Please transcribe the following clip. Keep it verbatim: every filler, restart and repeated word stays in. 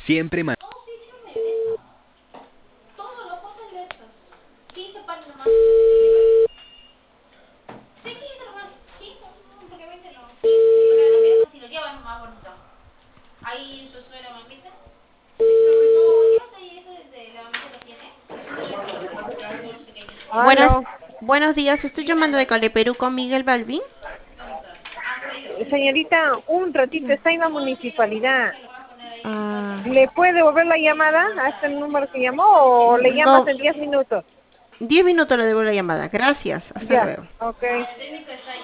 Siempre man- Oh, sí, sí me interesa. Todo lo pasa en letras. quince pares nomás. Sí, quince nomás. quince, no, porque veinte no. quince, porque no, si lo llevas más bonito. Ahí su suero, mamita. No, llévate ahí eso desde la mamita lo tiene. Son los pequeños. Buenas, Aló, buenos días, estoy llamando de Cali, Perú con Miguel Balvin. señorita, un ratito está en la municipalidad. Ah, ¿Le puede devolver la llamada a este número que llamó o le llamas no, en diez minutos? diez minutos le debo la llamada. Gracias, hasta Ya, luego. ok.